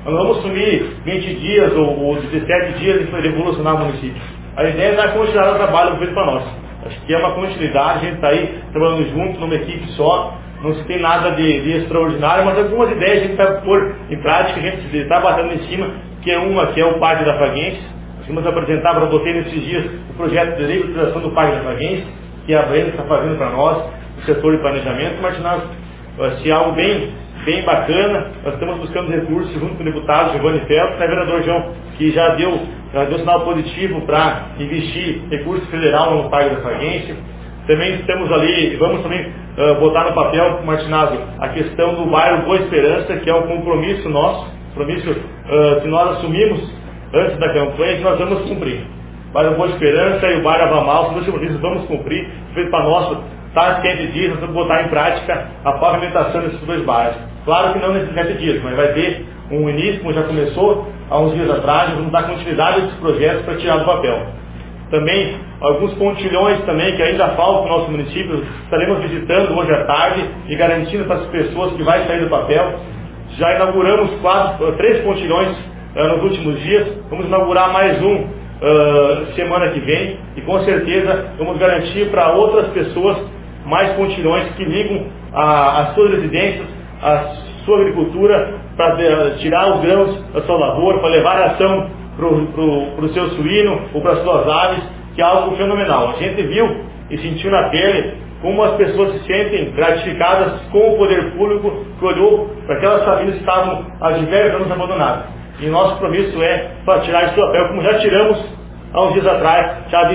Nós não vamos assumir 20 dias ou 17 dias e revolucionar o município. A ideia é dar continuidade ao trabalho feito para nós. Acho que é uma continuidade, a gente está aí trabalhando junto, numa equipe só, não se tem nada de extraordinário, mas algumas ideias a gente vai pôr em prática, a gente está batendo em cima, que é o Parque da Faguense. Nós vamos apresentar para você nesses dias o projeto de revitalização do Parque da Faguense, que a Brenda está fazendo para nós, o setor de planejamento, mas vai ser algo bem bacana. Nós estamos buscando recursos junto com o deputado Giovanni Felps, o vereador João, que já deu sinal positivo para investir recurso federal no Parque da Faguense. Também estamos ali, vamos também botar no papel, Martinazzo, a questão do bairro Boa Esperança, que é um compromisso nosso, compromisso que nós assumimos antes da campanha e que nós vamos cumprir. O bairro Boa Esperança e o bairro Avamal, são dois compromissos que vamos cumprir, feito para nós, está 7 dias, nós vamos botar em prática a pavimentação desses dois bairros. Claro que não nesses 7 dias, mas vai ter um início, como já começou há uns dias atrás, vamos dar continuidade a esses projetos para tirar do papel. Também, alguns pontilhões também que ainda faltam no nosso município, estaremos visitando hoje à tarde e garantindo para as pessoas que vai sair do papel. Já inauguramos 3 pontilhões nos últimos dias, vamos inaugurar mais um semana que vem e com certeza vamos garantir para outras pessoas mais pontilhões que ligam as suas residências, a sua agricultura, para tirar os grãos da sua lavoura, para levar a ação para o seu suíno ou para as suas aves, que é algo fenomenal. A gente viu e sentiu na pele como as pessoas se sentem gratificadas com o poder público que olhou para aquelas famílias que estavam há diversos anos abandonadas. E nosso compromisso é para tirar esse papel, como já tiramos há uns dias atrás, já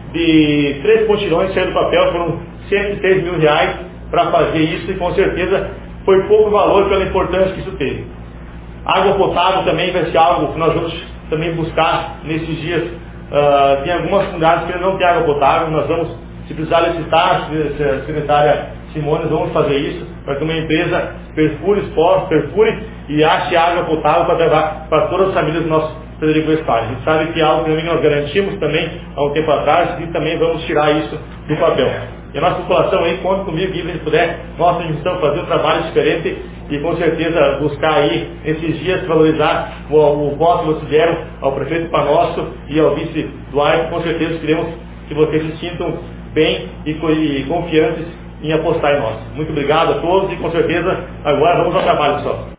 de 3 pontilhões saíram do papel, foram 106 mil reais para fazer isso e com certeza foi pouco valor pela importância que isso teve. Água potável também vai ser algo que nós vamos também buscar nesses dias. Tem algumas comunidades que ainda não têm água potável, nós vamos, se precisar licitar, a secretária Simone, vamos fazer isso, para que uma empresa perfure e ache água potável para levar para todas as famílias do nosso Frederico Westphalen. A gente sabe que é algo que nós garantimos também há um tempo atrás e também vamos tirar isso do papel. E a nossa população aí, conta comigo, que a gente puder, nossa missão fazer um trabalho diferente e com certeza buscar aí, esses dias, valorizar o voto que vocês deram ao prefeito Panosso e ao vice Duarte. Com certeza queremos que vocês se sintam bem e confiantes em apostar em nós. Muito obrigado a todos e com certeza agora vamos ao trabalho, pessoal.